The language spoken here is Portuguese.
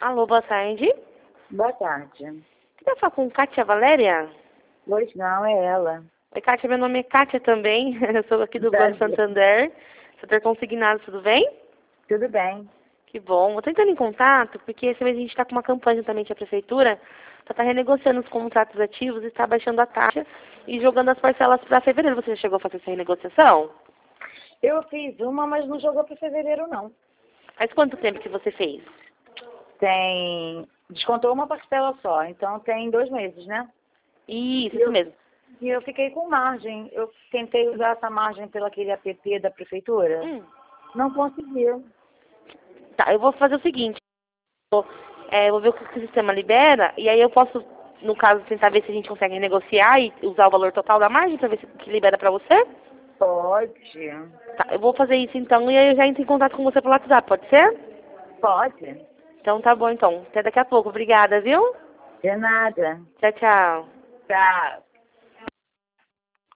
Alô, boa tarde. Boa tarde. Queria falar com Kátia Valéria? Pois não, é ela. Oi, Kátia, meu nome é Kátia também. Eu sou aqui do Banco Santander. Setor consignado, tudo bem? Tudo bem. Que bom. Vou tentando em contato, porque esse mês a gente está com uma campanha também que a Prefeitura está renegociando os contratos ativos e está baixando a taxa e jogando as parcelas para fevereiro. Você já chegou a fazer essa renegociação? Eu fiz uma, mas não jogou para fevereiro, não. Faz quanto tempo que você fez? Descontou uma parcela só, então tem 2 meses, né? Isso mesmo. E eu fiquei com margem. Eu tentei usar essa margem pelo aquele app da Prefeitura. Não consegui. Tá, eu vou fazer o seguinte. Vou ver o que o sistema libera e aí eu posso, no caso, tentar ver se a gente consegue negociar e usar o valor total da margem para ver se libera para você? Pode. Tá, eu vou fazer isso então e aí eu já entro em contato com você pelo WhatsApp, pode ser? Pode. Então tá bom então. Até daqui a pouco. Obrigada, viu? De nada. Tchau, tchau. Tchau.